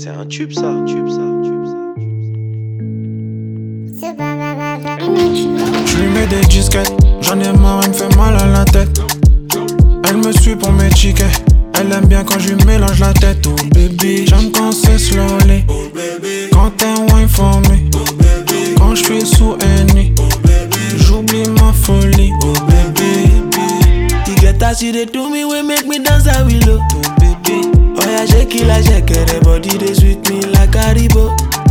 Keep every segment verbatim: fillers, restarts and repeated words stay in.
C'est un tube ça, un tube ça, un tube ça. Je lui mets des disquettes, j'en ai marre, elle me fait mal à la tête. Elle me suit pour mes tickets, elle aime bien quand je lui mélange la tête. Oh baby, j'aime quand c'est slowly, quand t'es wine for me, quand je suis sous Henny, j'oublie ma folie. Oh baby, you get that shit they do me, we make me dance a willow. Oh baby, oh yeah, shake it like shake it, body they sweet me like Haribo.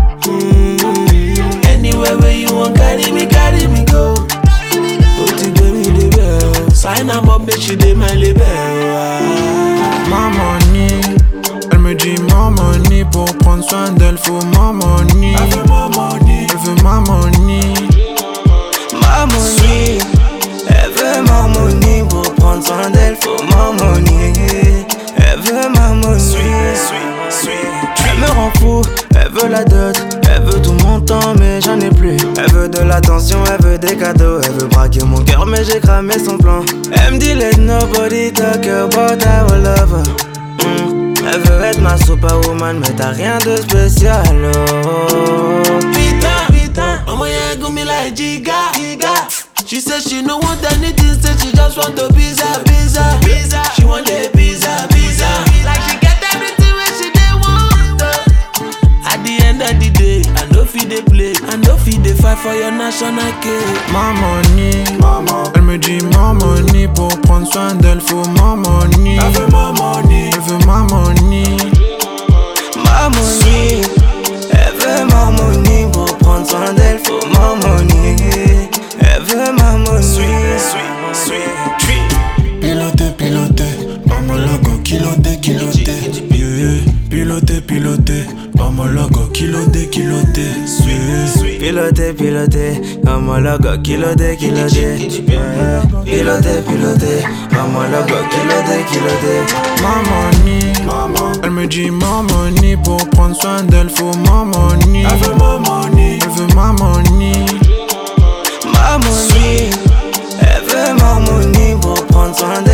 Mm-hmm. Anywhere where you want, carry me, carry me go. Put it give me the bell, sign up, up, bitch, you dey my label. ma money, elle me dit ma money, pour prendre soin d'elle faut ma money. Elle veut ma money, elle veut ma money. Ma money, elle veut ma money, pour prendre soin d'elle faut ma money. Elle veut ma money, elle me rend fou, elle veut la dot, elle veut tout mon temps mais j'en ai plus. Elle veut de l'attention, elle veut des cadeaux, elle veut braquer mon cœur mais j'ai cramé son plan. Elle me dit let nobody talk about our lover. mm. Elle veut être ma superwoman mais t'as rien de spécial. Oh. Putain, putain, oh my yeah, go me like Giga, Giga. She said she no want anything, said she just want the pizza, pizza, pizza. She want the pizza, pizza. Like she get everything when she dey want. uh. At the end of the day, I no fit dey play, I no fit dey fight for your national cake. Ma money, elle me dit ma money, pour prendre soin d'elle faut ma money. Elle veut ma money, elle veut ma money. ma money, elle veut ma money, pour prendre soin d'elle faut ma money. Elle veut ma money. Sweet, sweet, sweet. Piloté, piloté, par mon logo, kiloté, kiloté. Yeah, yeah. Piloté, piloté, par mon logo, kiloté, kiloté. Sweet. Piloté, piloté, comme mon logo, kiloté, kiloté. Yeah. Piloté, piloté, comme mon logo, kiloté, kiloté. Ma money, elle me dit ma money, pour prendre soin d'elle faut ma money. Elle veut ma money, elle veut ma money. ma money, elle veut ma money, pour prendre soin d'elle.